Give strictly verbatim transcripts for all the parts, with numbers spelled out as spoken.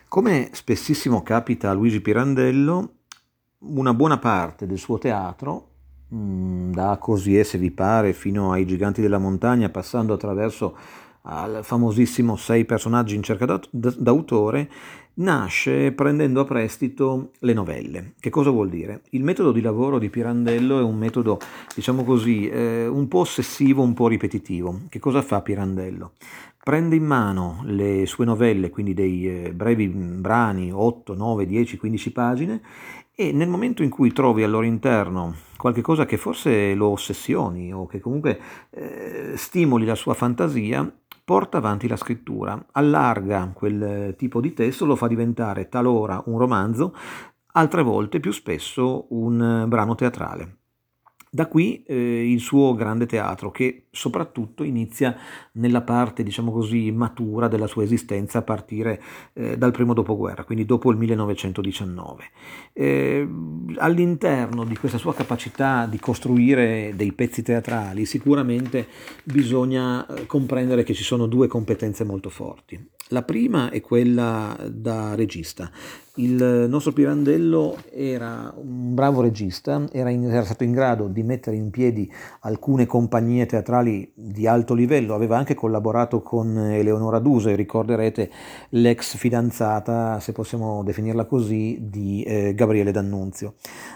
Come spessissimo capita a Luigi Pirandello, una buona parte del suo teatro, mh, da Così è se vi pare fino ai Giganti della Montagna, passando attraverso al famosissimo Sei personaggi in cerca d'aut- d'autore, nasce prendendo a prestito le novelle. Che cosa vuol dire? Il metodo di lavoro di Pirandello è un metodo, diciamo così, eh, un po' ossessivo, un po' ripetitivo. Che cosa fa Pirandello? Prende in mano le sue novelle, quindi dei eh, brevi brani, otto, nove, dieci, quindici pagine, e nel momento in cui trovi al loro interno qualche cosa che forse lo ossessioni o che comunque eh, stimoli la sua fantasia, porta avanti la scrittura, allarga quel tipo di testo, lo fa diventare talora un romanzo, altre volte, più spesso, un eh, brano teatrale. Da qui eh, il suo grande teatro, che soprattutto inizia nella parte, diciamo così, matura della sua esistenza a partire eh, dal primo dopoguerra, quindi dopo il millenovecentodiciannove. Eh, all'interno di questa sua capacità di costruire dei pezzi teatrali, sicuramente bisogna eh, comprendere che ci sono due competenze molto forti. La prima è quella da regista. Il nostro Pirandello era un bravo regista, era, in, era stato in grado di mettere in piedi alcune compagnie teatrali di alto livello, aveva anche collaborato con Eleonora Duse, ricorderete l'ex fidanzata, se possiamo definirla così, di eh, Gabriele D'Annunzio.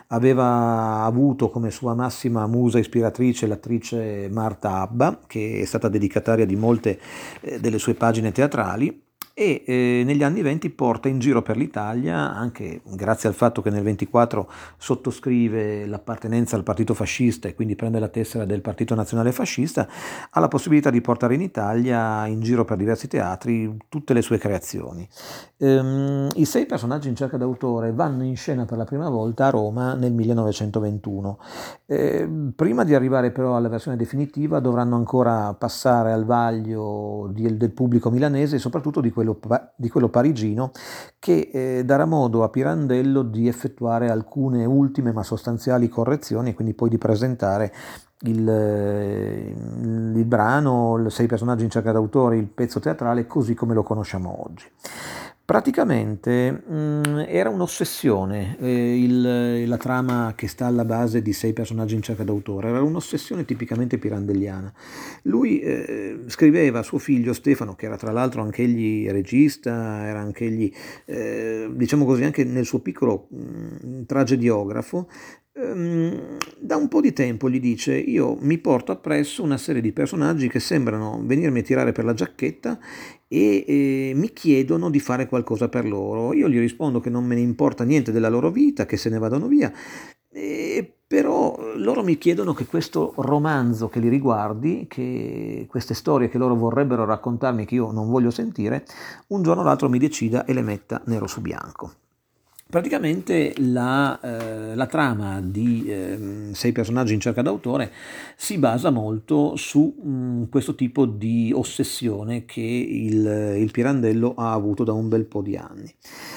Aveva avuto come sua massima musa ispiratrice l'attrice Marta Abba, che è stata dedicataria di molte eh, delle sue pagine teatrali, e eh, negli anni venti porta in giro per l'Italia, anche grazie al fatto che nel ventiquattro sottoscrive l'appartenenza al partito fascista e quindi prende la tessera del Partito Nazionale Fascista, ha la possibilità di portare in Italia, in giro per diversi teatri, tutte le sue creazioni. Ehm, I sei personaggi in cerca d'autore vanno in scena per la prima volta a Roma nel millenovecentoventuno. Eh, prima di arrivare però alla versione definitiva dovranno ancora passare al vaglio di, del pubblico milanese e soprattutto di quello, di quello parigino, che eh, darà modo a Pirandello di effettuare alcune ultime ma sostanziali correzioni e quindi poi di presentare il, il brano, i sei personaggi in cerca d'autore, il pezzo teatrale così come lo conosciamo oggi. Praticamente mh, era un'ossessione eh, il, la trama che sta alla base di Sei personaggi in cerca d'autore, era un'ossessione tipicamente pirandelliana. Lui eh, scriveva a suo figlio Stefano, che era tra l'altro anch'egli regista, era anch'egli, eh, diciamo così, anche nel suo piccolo mh, tragediografo, ehm, da un po' di tempo gli dice: io mi porto appresso una serie di personaggi che sembrano venirmi a tirare per la giacchetta e eh, mi chiedono di fare qualcosa per loro. Io gli rispondo che non me ne importa niente della loro vita, che se ne vadano via, e però loro mi chiedono che questo romanzo che li riguardi, che queste storie che loro vorrebbero raccontarmi che io non voglio sentire, un giorno o l'altro mi decida e le metta nero su bianco. Praticamente la, eh, la trama di eh, Sei personaggi in cerca d'autore si basa molto su mh, questo tipo di ossessione che il, il Pirandello ha avuto da un bel po' di anni.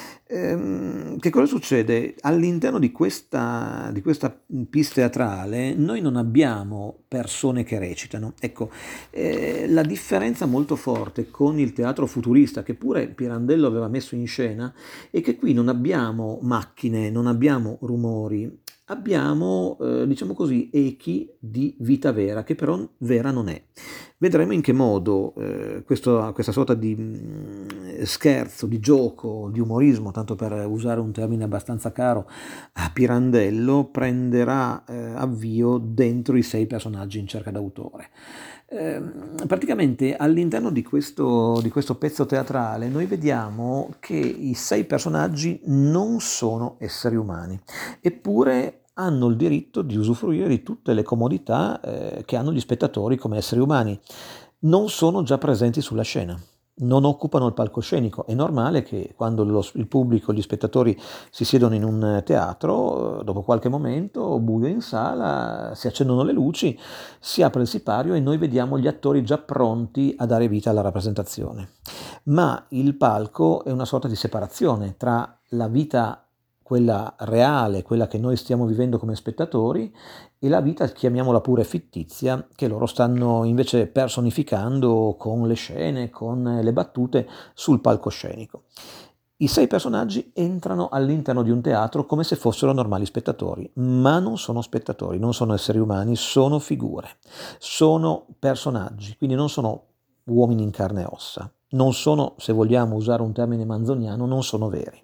Ehm, che cosa succede? All'interno di questa, di questa pista teatrale noi non abbiamo persone che recitano. Ecco, eh, la differenza molto forte con il teatro futurista, che pure Pirandello aveva messo in scena, è che qui non abbiamo macchine, non abbiamo rumori, abbiamo, eh, diciamo così, echi di vita vera, che però vera non è. Vedremo in che modo eh, questo, questa sorta di mh, scherzo, di gioco, di umorismo, tanto per usare un termine abbastanza caro a Pirandello, prenderà eh, avvio dentro i sei personaggi in cerca d'autore. Eh, praticamente all'interno di questo, di questo pezzo teatrale noi vediamo che i sei personaggi non sono esseri umani, eppure hanno il diritto di usufruire di tutte le comodità eh, che hanno gli spettatori come esseri umani. Non sono già presenti sulla scena, non occupano il palcoscenico. È normale che quando lo, il pubblico, gli spettatori si siedono in un teatro, dopo qualche momento, buio in sala, si accendono le luci, si apre il sipario e noi vediamo gli attori già pronti a dare vita alla rappresentazione. Ma il palco è una sorta di separazione tra la vita, quella reale, quella che noi stiamo vivendo come spettatori, e la vita, chiamiamola pure fittizia, che loro stanno invece personificando con le scene, con le battute sul palcoscenico. I sei personaggi entrano all'interno di un teatro come se fossero normali spettatori, ma non sono spettatori, non sono esseri umani, sono figure, sono personaggi, quindi non sono uomini in carne e ossa, non sono, se vogliamo usare un termine manzoniano, non sono veri.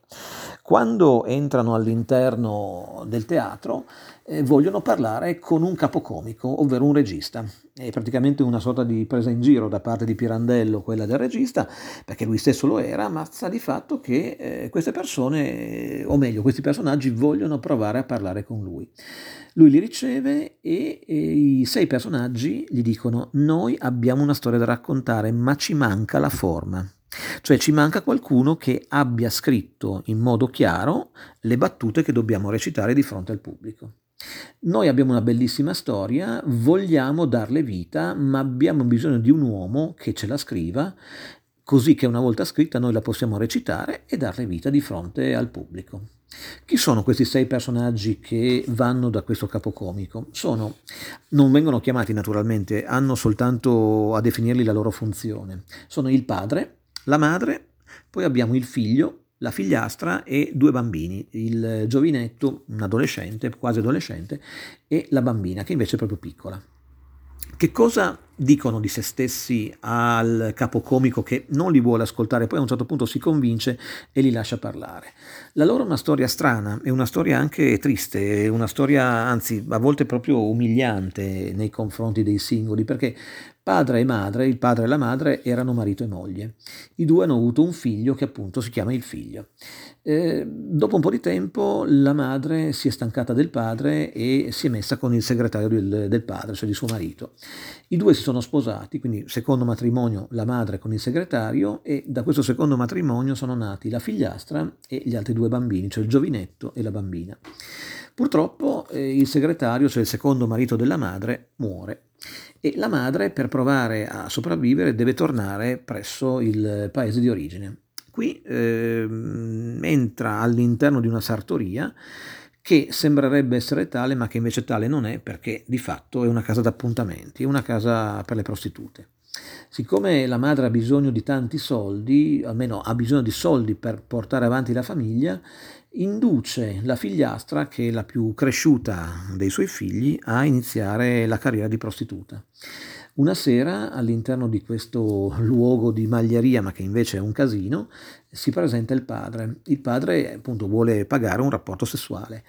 Quando entrano all'interno del teatro eh, vogliono parlare con un capocomico, ovvero un regista. È praticamente una sorta di presa in giro da parte di Pirandello, quella del regista, perché lui stesso lo era, ma sta di fatto che eh, queste persone, o meglio, questi personaggi vogliono provare a parlare con lui. Lui li riceve e, e i sei personaggi gli dicono: noi abbiamo una storia da raccontare, ma ci manca la forma. Cioè ci manca qualcuno che abbia scritto in modo chiaro le battute che dobbiamo recitare di fronte al pubblico. Noi abbiamo una bellissima storia, vogliamo darle vita, ma abbiamo bisogno di un uomo che ce la scriva, così che una volta scritta noi la possiamo recitare e darle vita di fronte al pubblico. Chi sono questi sei personaggi che vanno da questo capocomico? Sono, non vengono chiamati naturalmente, hanno soltanto a definirli la loro funzione. Sono il padre, la madre, poi abbiamo il figlio, la figliastra e due bambini, il giovinetto, un adolescente, quasi adolescente, e la bambina, che invece è proprio piccola. Che cosa dicono di se stessi al capocomico che non li vuole ascoltare, poi a un certo punto si convince e li lascia parlare? La loro è una storia strana, è una storia anche triste, è una storia anzi a volte proprio umiliante nei confronti dei singoli, perché padre e madre, il padre e la madre erano marito e moglie. I due hanno avuto un figlio che appunto si chiama il figlio. Eh, dopo un po' di tempo la madre si è stancata del padre e si è messa con il segretario del, del padre, cioè di suo marito. I due si sono sposati, quindi secondo matrimonio la madre con il segretario, e da questo secondo matrimonio sono nati la figliastra e gli altri due bambini, cioè il giovinetto e la bambina. Purtroppo eh, il segretario, cioè il secondo marito della madre, muore. E la madre, per provare a sopravvivere, deve tornare presso il paese di origine. Qui eh, entra all'interno di una sartoria che sembrerebbe essere tale, ma che invece tale non è, perché di fatto è una casa d'appuntamenti, è una casa per le prostitute. Siccome la madre ha bisogno di tanti soldi, almeno ha bisogno di soldi per portare avanti la famiglia, induce la figliastra, che è la più cresciuta dei suoi figli, a iniziare la carriera di prostituta. Una sera, all'interno di questo luogo di maglieria, ma che invece è un casino, si presenta il padre. Il padre appunto vuole pagare un rapporto sessuale.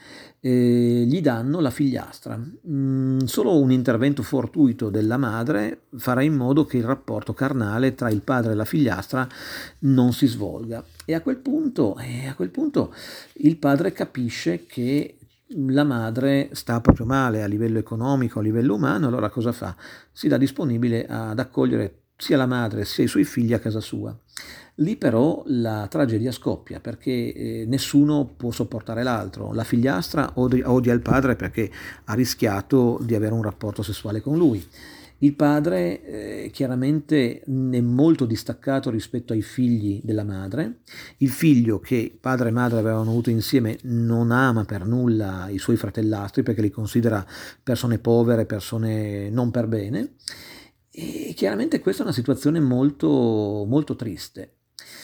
Eh, gli danno la figliastra. Mm, solo un intervento fortuito della madre farà in modo che il rapporto carnale tra il padre e la figliastra non si svolga. E a quel punto, eh, a quel punto il padre capisce che la madre sta proprio male a livello economico, a livello umano. Allora cosa fa? Si dà disponibile ad accogliere sia la madre sia i suoi figli a casa sua. Lì però la tragedia scoppia, perché eh, nessuno può sopportare l'altro. La figliastra odia, odia il padre perché ha rischiato di avere un rapporto sessuale con lui. Il padre eh, chiaramente è molto distaccato rispetto ai figli della madre. Il figlio, che padre e madre avevano avuto insieme, non ama per nulla i suoi fratellastri perché li considera persone povere, persone non per bene. E chiaramente questa è una situazione molto, molto triste.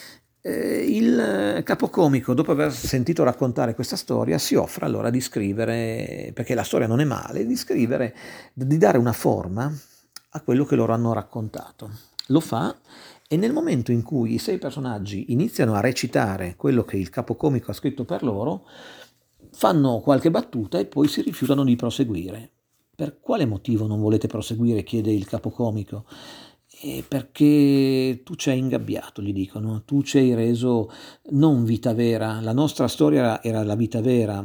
Eh, il capocomico, dopo aver sentito raccontare questa storia, si offre allora di scrivere, perché la storia non è male, di scrivere, di dare una forma a quello che loro hanno raccontato. Lo fa, e nel momento in cui i sei personaggi iniziano a recitare quello che il capocomico ha scritto per loro, fanno qualche battuta e poi si rifiutano di proseguire. Per quale motivo non volete proseguire? Chiede il capocomico. Eh, perché tu ci hai ingabbiato, gli dicono, tu ci hai reso non vita vera, la nostra storia era la vita vera.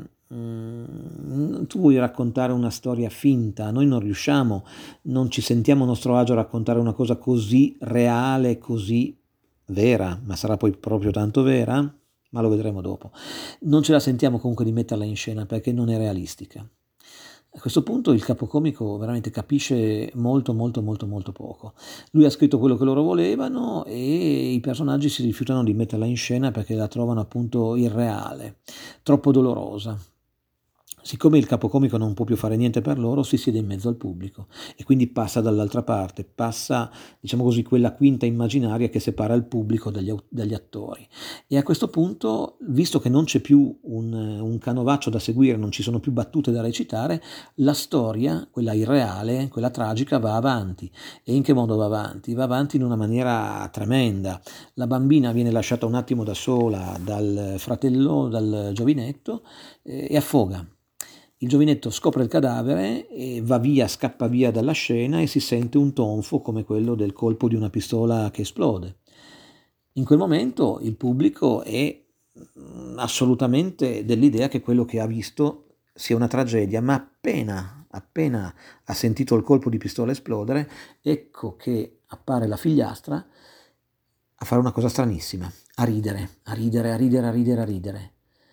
Mm, tu vuoi raccontare una storia finta, noi non riusciamo, non ci sentiamo a nostro agio a raccontare una cosa così reale, così vera, ma sarà poi proprio tanto vera? Ma lo vedremo dopo. Non ce la sentiamo comunque di metterla in scena perché non è realistica. A questo punto il capocomico veramente capisce molto molto molto molto poco. Lui ha scritto quello che loro volevano e i personaggi si rifiutano di metterla in scena perché la trovano appunto irreale, troppo dolorosa. Siccome il capocomico non può più fare niente per loro, si siede in mezzo al pubblico e quindi passa dall'altra parte, passa, diciamo così, quella quinta immaginaria che separa il pubblico dagli, dagli attori. E a questo punto, visto che non c'è più un, un canovaccio da seguire, non ci sono più battute da recitare, la storia, quella irreale, quella tragica, va avanti. E in che modo va avanti? Va avanti in una maniera tremenda. La bambina viene lasciata un attimo da sola dal fratello, dal giovinetto, eh, e affoga. Il giovinetto scopre il cadavere e va via, scappa via dalla scena e si sente un tonfo come quello del colpo di una pistola che esplode. In quel momento il pubblico è assolutamente dell'idea che quello che ha visto sia una tragedia, ma appena, appena ha sentito il colpo di pistola esplodere, ecco che appare la figliastra a fare una cosa stranissima, a ridere, a ridere, a ridere, a ridere, a ridere.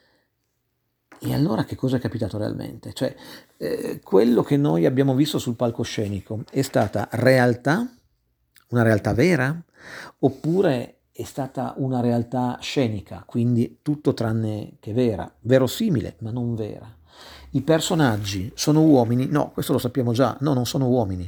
E allora che cosa è capitato realmente? Cioè, eh, quello che noi abbiamo visto sul palcoscenico è stata realtà, una realtà vera, oppure è stata una realtà scenica, quindi tutto tranne che vera, verosimile, ma non vera. I personaggi sono uomini? No, questo lo sappiamo già, no, non sono uomini.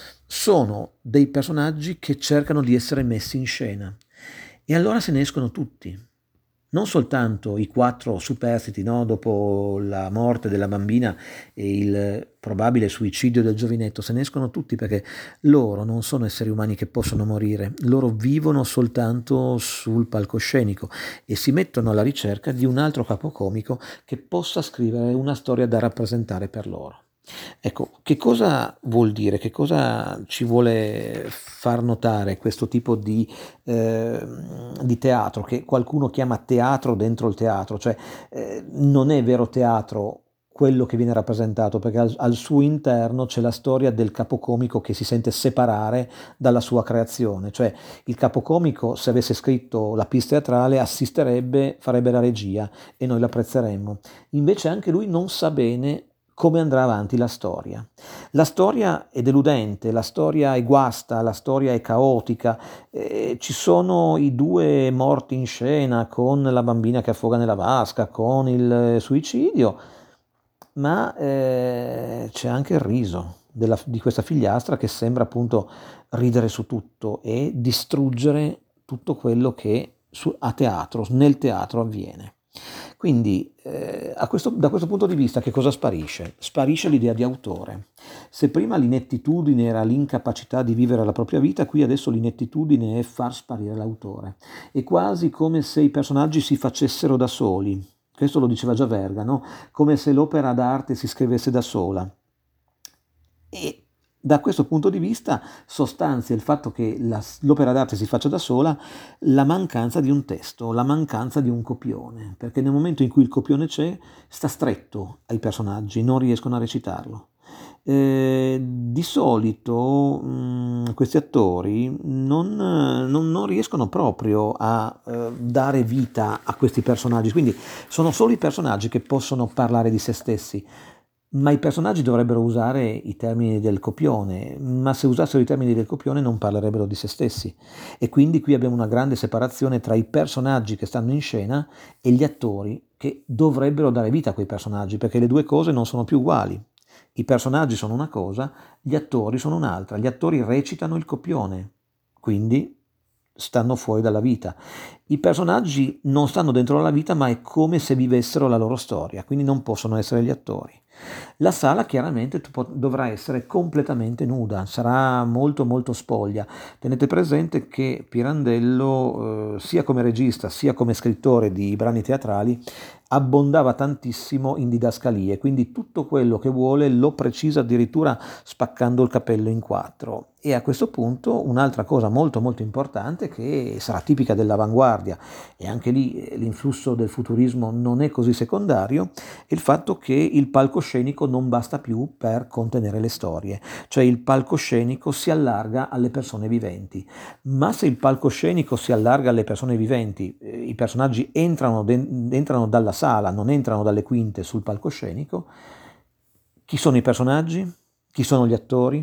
Sono dei personaggi che cercano di essere messi in scena. E allora se ne escono tutti. Non soltanto i quattro superstiti, no? Dopo la morte della bambina e il probabile suicidio del giovinetto, se ne escono tutti perché loro non sono esseri umani che possono morire, loro vivono soltanto sul palcoscenico e si mettono alla ricerca di un altro capocomico che possa scrivere una storia da rappresentare per loro. Ecco, che cosa vuol dire, che cosa ci vuole far notare questo tipo di, eh, di teatro, che qualcuno chiama teatro dentro il teatro, cioè eh, non è vero teatro quello che viene rappresentato, perché al, al suo interno c'è la storia del capocomico che si sente separare dalla sua creazione, cioè il capocomico se avesse scritto la pièce teatrale assisterebbe, farebbe la regia e noi l'apprezzeremmo, invece anche lui non sa bene come andrà avanti la storia. La storia è deludente, la storia è guasta, la storia è caotica, eh, ci sono i due morti in scena con la bambina che affoga nella vasca, con il suicidio, ma eh, c'è anche il riso della, di questa figliastra che sembra appunto ridere su tutto e distruggere tutto quello che su, a teatro, nel teatro avviene. Quindi eh, a questo, da questo punto di vista che cosa sparisce? Sparisce l'idea di autore. Se prima l'inettitudine era l'incapacità di vivere la propria vita, qui adesso l'inettitudine è far sparire l'autore. È quasi come se i personaggi si facessero da soli. Questo lo diceva già Verga, no? Come se l'opera d'arte si scrivesse da sola. E da questo punto di vista sostanzia il fatto che la, l'opera d'arte si faccia da sola la mancanza di un testo, la mancanza di un copione, perché nel momento in cui il copione c'è sta stretto ai personaggi, non riescono a recitarlo. Eh, di solito mh, questi attori non, non, non riescono proprio a eh, dare vita a questi personaggi, quindi sono solo i personaggi che possono parlare di se stessi. Ma i personaggi dovrebbero usare i termini del copione, ma se usassero i termini del copione non parlerebbero di se stessi. E quindi qui abbiamo una grande separazione tra i personaggi che stanno in scena e gli attori che dovrebbero dare vita a quei personaggi, perché le due cose non sono più uguali. I personaggi sono una cosa, gli attori sono un'altra. Gli attori recitano il copione, quindi stanno fuori dalla vita. I personaggi non stanno dentro la vita, ma è come se vivessero la loro storia, quindi non possono essere gli attori. La sala chiaramente dovrà essere completamente nuda, sarà molto molto spoglia. Tenete presente che Pirandello, eh, sia come regista sia come scrittore di brani teatrali, abbondava tantissimo in didascalie, quindi tutto quello che vuole lo precisa addirittura spaccando il capello in quattro. E a questo punto un'altra cosa molto molto importante che sarà tipica dell'avanguardia, e anche lì l'influsso del futurismo non è così secondario, è il fatto che il palcoscenico non basta più per contenere le storie, cioè il palcoscenico si allarga alle persone viventi, ma se il palcoscenico si allarga alle persone viventi, eh, i personaggi entrano, de- entrano dalla sala, non entrano dalle quinte sul palcoscenico, chi sono i personaggi? Chi sono gli attori?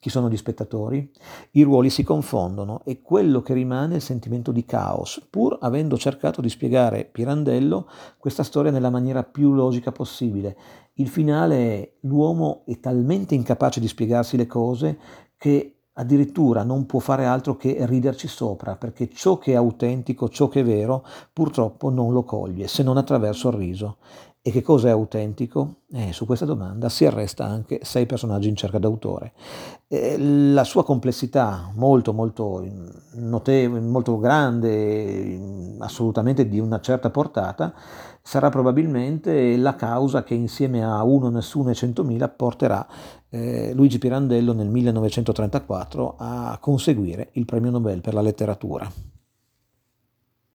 Chi sono gli spettatori? I ruoli si confondono e quello che rimane è il sentimento di caos, pur avendo cercato di spiegare Pirandello questa storia nella maniera più logica possibile. Il finale è: l'uomo è talmente incapace di spiegarsi le cose che addirittura non può fare altro che riderci sopra, perché ciò che è autentico, ciò che è vero, purtroppo non lo coglie, se non attraverso il riso. E che cosa è autentico? Eh, su questa domanda si arresta anche Sei personaggi in cerca d'autore. Eh, la sua complessità, molto molto notevole, molto grande, assolutamente di una certa portata, sarà probabilmente la causa che insieme a Uno, Nessuno e Centomila porterà eh, Luigi Pirandello nel millenovecentotrentaquattro a conseguire il premio Nobel per la letteratura.